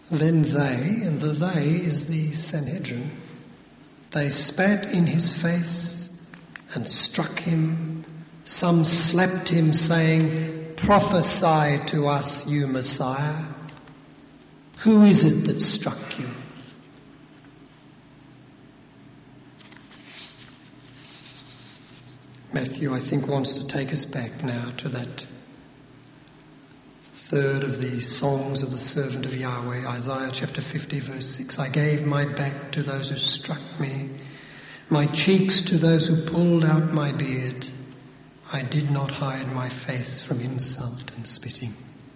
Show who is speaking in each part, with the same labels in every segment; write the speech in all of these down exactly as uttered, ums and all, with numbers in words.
Speaker 1: Then they, and the they is the Sanhedrin, they spat in his face and struck him. Some slapped him, saying, "Prophesy to us, you Messiah. Who is it that struck you?" Matthew, I think, wants to take us back now to that third of the songs of the servant of Yahweh, Isaiah chapter fifty, verse six. "I gave my back to those who struck me, my cheeks to those who pulled out my beard. I did not hide my face from insult and spitting."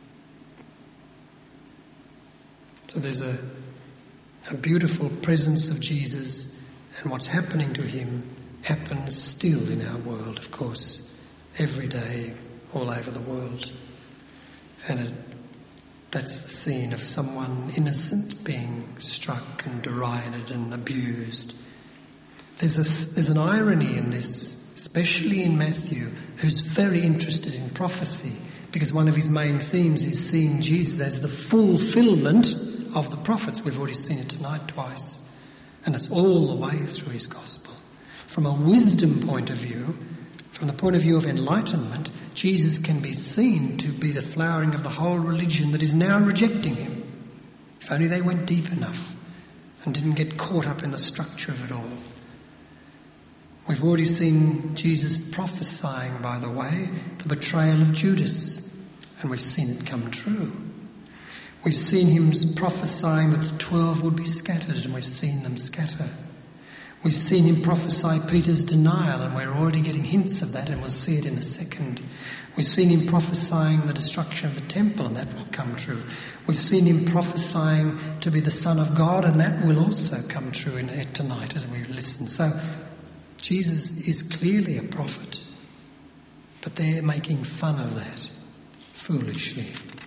Speaker 1: So there's a, a beautiful presence of Jesus, and what's happening to him happens still in our world, of course, every day, all over the world. And it, that's the scene of someone innocent being struck and derided and abused. There's a, there's an irony in this, especially in Matthew, who's very interested in prophecy, because one of his main themes is seeing Jesus as the fulfillment of the prophets. We've already seen it tonight twice. And it's all the way through his gospel. From a wisdom point of view, from the point of view of enlightenment, Jesus can be seen to be the flowering of the whole religion that is now rejecting him. If only they went deep enough and didn't get caught up in the structure of it all. We've already seen Jesus prophesying, by the way, the betrayal of Judas, and we've seen it come true. We've seen him prophesying that the twelve would be scattered, and we've seen them scatter. We've seen him prophesy Peter's denial, and we're already getting hints of that, and we'll see it in a second. We've seen him prophesying the destruction of the temple, and that will come true. We've seen him prophesying to be the Son of God, and that will also come true in it tonight as we listen. So Jesus is clearly a prophet, but they're making fun of that foolishly.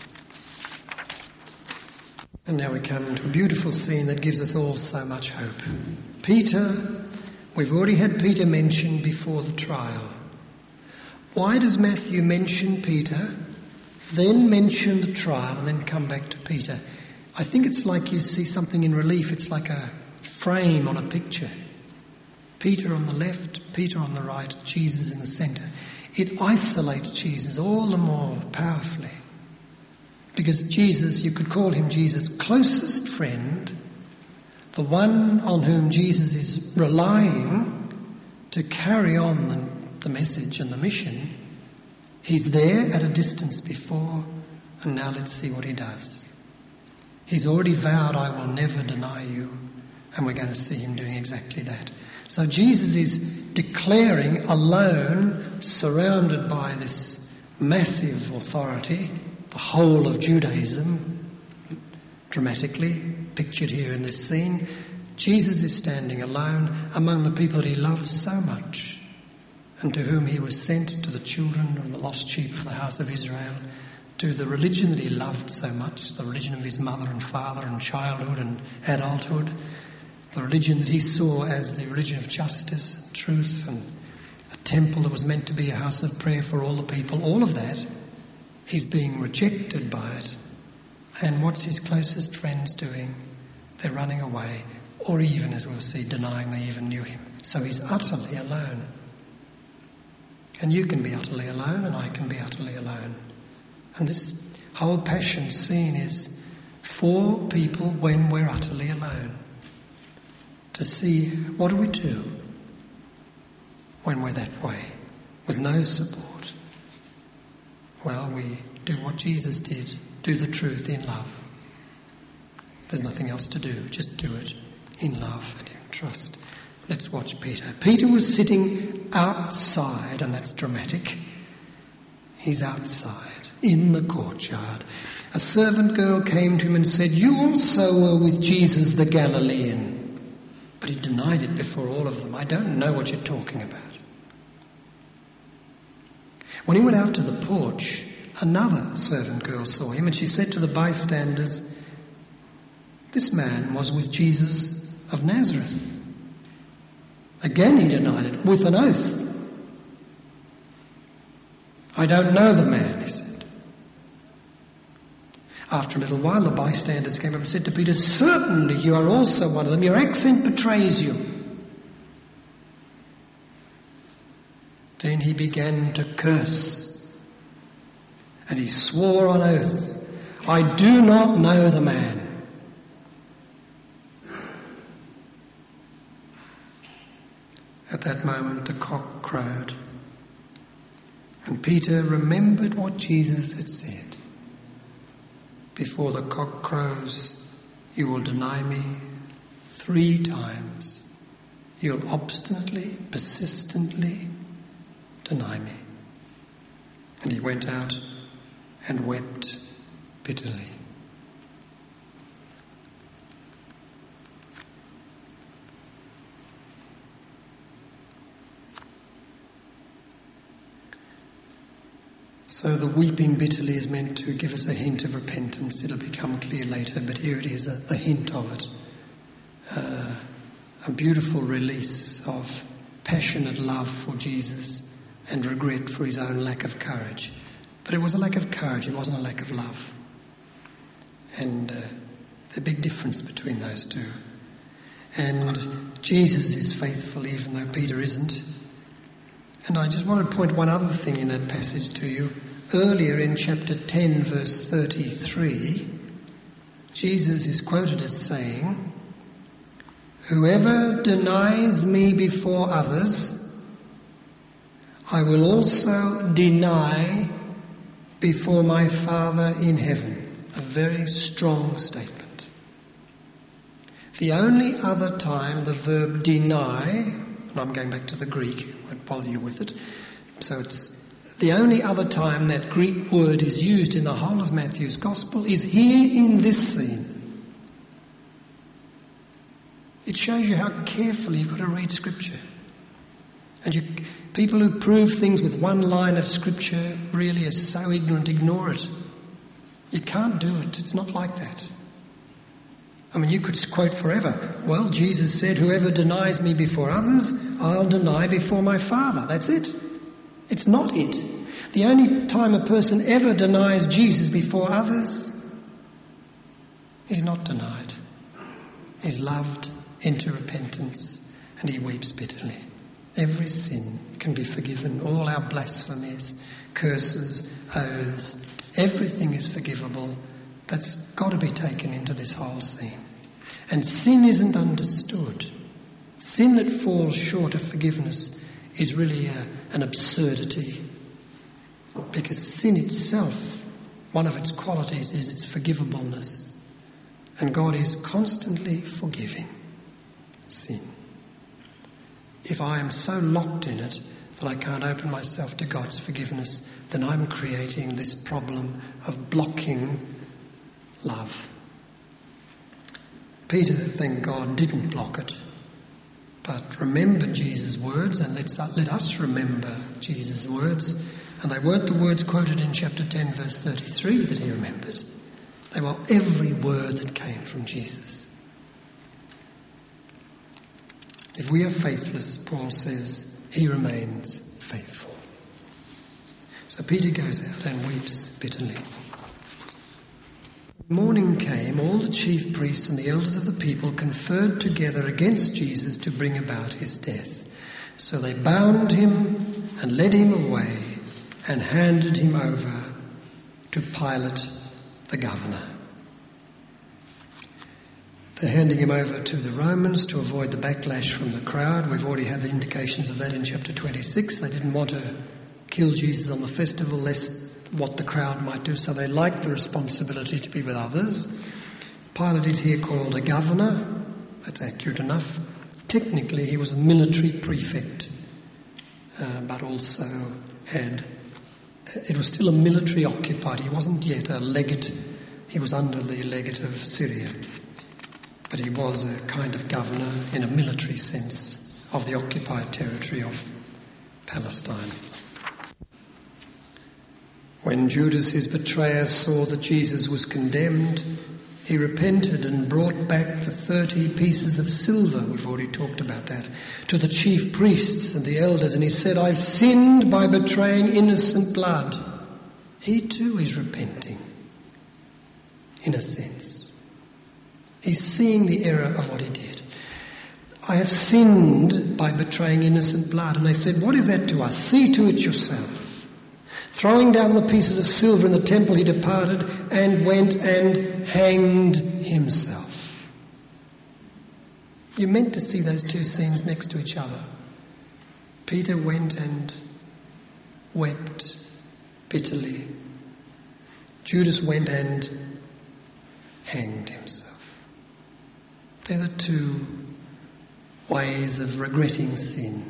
Speaker 1: And now we come to a beautiful scene that gives us all so much hope. Peter, we've already had Peter mentioned before the trial. Why does Matthew mention Peter, then mention the trial, and then come back to Peter? I think it's like you see something in relief. It's like a frame on a picture. Peter on the left, Peter on the right, Jesus in the centre. It isolates Jesus all the more powerfully. Because Jesus, you could call him Jesus' closest friend, the one on whom Jesus is relying to carry on the, the message and the mission. He's there at a distance before, and now let's see what he does. He's already vowed, "I will never deny you," and we're going to see him doing exactly that. So Jesus is declaring alone, surrounded by this massive authority, the whole of Judaism, dramatically pictured here in this scene. Jesus is standing alone among the people that he loves so much, and to whom he was sent, to the children of the lost sheep of the house of Israel, to the religion that he loved so much, the religion of his mother and father and childhood and adulthood, the religion that he saw as the religion of justice and truth, and a temple that was meant to be a house of prayer for all the people. All of that, he's being rejected by it. And what's his closest friends doing? They're running away, or even, as we'll see, denying they even knew him. So he's utterly alone. And you can be utterly alone, and I can be utterly alone. And this whole passion scene is for people when we're utterly alone. To see, what do we do when we're that way, with no support? Well, we do what Jesus did, do the truth in love. There's nothing else to do, just do it in love and in trust. Let's watch Peter. Peter was sitting outside, and that's dramatic. He's outside, in the courtyard. A servant girl came to him and said, "You also were with Jesus the Galilean." But he denied it before all of them. "I don't know what you're talking about." When he went out to the porch, another servant girl saw him, and she said to the bystanders, "This man was with Jesus of Nazareth." Again he denied it with an oath. "I don't know the man," he said. After a little while, the bystanders came up and said to Peter, "Certainly you are also one of them. Your accent betrays you." Then he began to curse, and he swore on oath, "I do not know the man." At that moment, the cock crowed, and Peter remembered what Jesus had said. "Before the cock crows, you will deny me three times. You'll obstinately, persistently deny me." And he went out and wept bitterly. So the weeping bitterly is meant to give us a hint of repentance. It'll become clear later, but here it is, a, a hint of it. Uh, a beautiful release of passionate love for Jesus and regret for his own lack of courage. But it was a lack of courage, it wasn't a lack of love. And uh, there's a big difference between those two. And Jesus is faithful even though Peter isn't. And I just want to point one other thing in that passage to you. Earlier in chapter ten, verse thirty-three, Jesus is quoted as saying, "Whoever denies me before others, I will also deny before my Father in heaven." A very strong statement. The only other time the verb deny, and I'm going back to the Greek, I won't bother you with it, so it's the only other time that Greek word is used in the whole of Matthew's Gospel is here in this scene. It shows you how carefully you've got to read Scripture. And you, people who prove things with one line of Scripture really are so ignorant, ignore it. You can't do it. It's not like that. I mean, you could quote forever. Well, Jesus said, "Whoever denies me before others, I'll deny before my Father." That's it. It's not it. The only time a person ever denies Jesus before others, he's not denied. He's loved into repentance and he weeps bitterly. Every sin can be forgiven. All our blasphemies, curses, oaths, everything is forgivable. That's got to be taken into this whole scene. And sin isn't understood. Sin that falls short of forgiveness is really a, an absurdity. Because sin itself, one of its qualities is its forgivableness. And God is constantly forgiving sin. If I am so locked in it that I can't open myself to God's forgiveness, then I'm creating this problem of blocking love. Peter, thank God, didn't block it, but remembered Jesus' words, and let's, let us remember Jesus' words. And they weren't the words quoted in chapter ten, verse thirty-three that he remembered. They were every word that came from Jesus. If we are faithless, Paul says, he remains faithful. So Peter goes out and weeps bitterly. Morning came, all the chief priests and the elders of the people conferred together against Jesus to bring about his death. So they bound him and led him away and handed him over to Pilate, the governor. They're handing him over to the Romans to avoid the backlash from the crowd. We've already had the indications of that in chapter twenty-six. They didn't want to kill Jesus on the festival lest what the crowd might do, so they liked the responsibility to be with others. Pilate is here called a governor. That's accurate enough. Technically, he was a military prefect, uh, but also had... It was still a military occupied. He wasn't yet a legate. He was under the legate of Syria. But he was a kind of governor in a military sense of the occupied territory of Palestine. When Judas, his betrayer, saw that Jesus was condemned, he repented and brought back the thirty pieces of silver, we've already talked about that, to the chief priests and the elders, and he said, "I've sinned by betraying innocent blood." He too is repenting. in a sense. He's seeing the error of what he did. I have sinned by betraying innocent blood. And they said, what is that to us? See to it yourself. Throwing down the pieces of silver in the temple, he departed and went and hanged himself. You're meant to see those two scenes next to each other. Peter went and wept bitterly. Judas went and hanged himself. They're the two ways of regretting sin.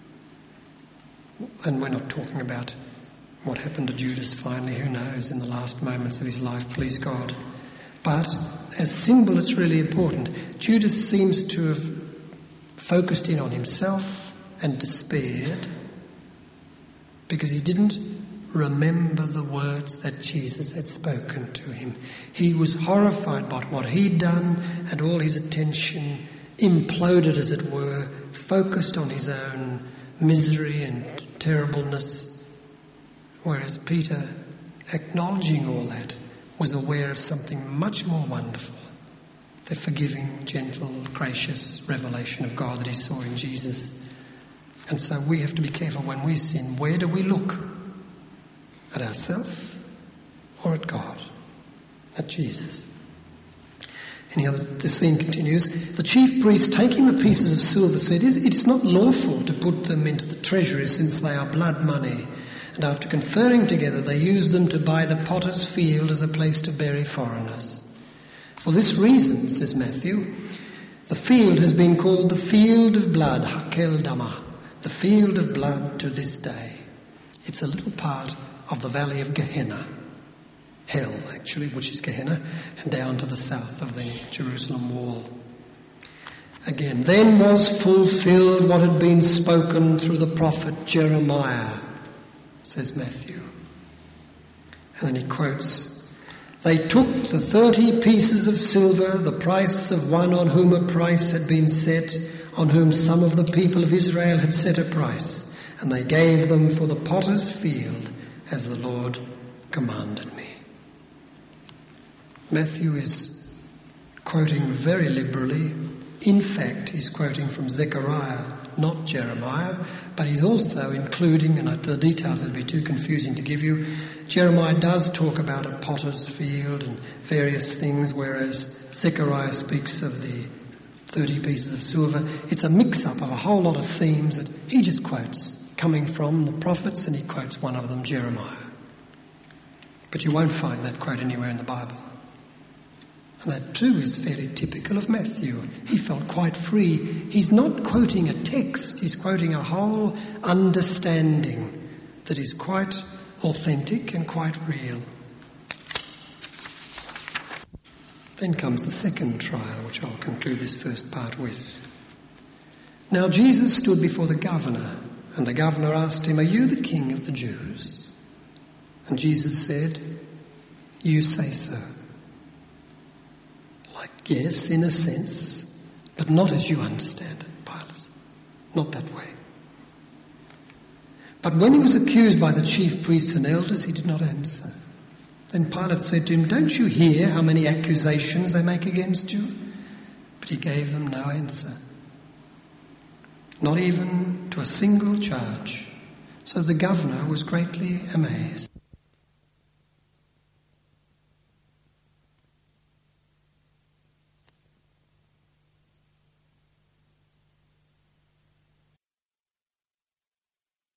Speaker 1: And we're not talking about what happened to Judas finally, who knows, in the last moments of his life, please God. But as symbol, it's really important. Judas seems to have focused in on himself and despaired because he didn't remember the words that Jesus had spoken to him. He was horrified by what he'd done, and all his attention imploded, as it were, focused on his own misery and terribleness. Whereas Peter, acknowledging all that, was aware of something much more wonderful, the forgiving, gentle, gracious revelation of God that he saw in Jesus. And so we have to be careful when we sin. Where do we look? At ourselves or at God? At Jesus? Anyhow, the scene continues. The chief priest, taking the pieces of silver, said, it is not lawful to put them into the treasury, since they are blood money. And after conferring together, they used them to buy the potter's field as a place to bury foreigners. For this reason, says Matthew, the field has been called the field of blood, Hakel Dama, the field of blood to this day. It's a little part of the valley of Gehenna, hell actually, which is Gehenna, and down to the south of the Jerusalem wall. Again, then was fulfilled what had been spoken through the prophet Jeremiah, says Matthew. And then he quotes, they took the thirty pieces of silver, the price of one on whom a price had been set, on whom some of the people of Israel had set a price, and they gave them for the potter's field, as the Lord commanded me. Matthew is quoting very liberally. In fact, he's quoting from Zechariah, not Jeremiah, but he's also including, and the details would be too confusing to give you, Jeremiah does talk about a potter's field and various things, whereas Zechariah speaks of the thirty pieces of silver. It's a mix-up of a whole lot of themes that he just quotes, coming from the prophets, and he quotes one of them, Jeremiah. But you won't find that quote anywhere in the Bible. And that too is fairly typical of Matthew. He felt quite free. He's not quoting a text, he's quoting a whole understanding that is quite authentic and quite real. Then comes the second trial, which I'll conclude this first part with. Now Jesus stood before the governor, and the governor asked him, are you the king of the Jews? And Jesus said, you say so. Like, yes, in a sense, but not as you understand it, Pilate. Not that way. But when he was accused by the chief priests and elders, he did not answer. Then Pilate said to him, don't you hear how many accusations they make against you? But he gave them no answer. Not even to a single charge. So the governor was greatly amazed.